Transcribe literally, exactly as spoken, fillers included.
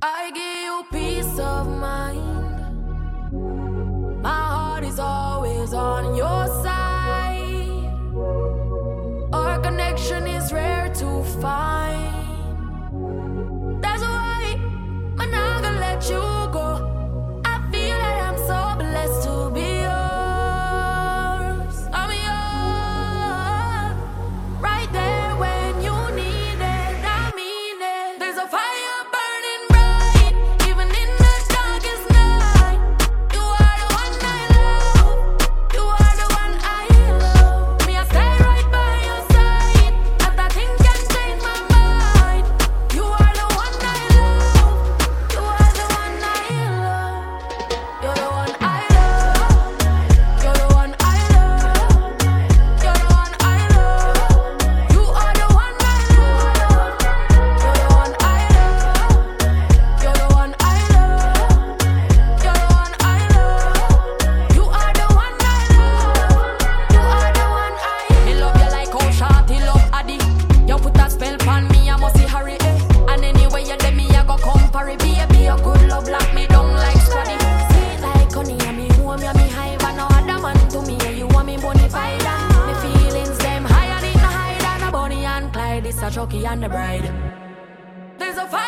I give you peace of mind. My heart is always on your side. Our connection is rare to find. That's why I'm not gonna let you go. I feel that I'm so blessed to be yours. I'm yours, right there when you need it. I mean it. There's a fire burning bright, even in the darkest night. You are the one I love. You are the one I love. Me, I stay right by your side. Nothing can change my mind. You are the one I love. You are the one I love. You're the one I love. You're the one I love. You're the one I love. You are the one I love. You're the one I love. You're the one I love. You're the one I love. You are the one I love. You are the one I love. Me love you like how Shawty love Addy. You put a spell on me, I must see hurry. Eh. And anyway you let me, I go come parry. Baby, your good love lock me down like Scotty. Sweet like honey, and me home, and me high. But no other man to me, and you want me bonafide. Me feelings them higher than the high than a Bonnie and Clyde. It's a Chucky and the bride. There's a fire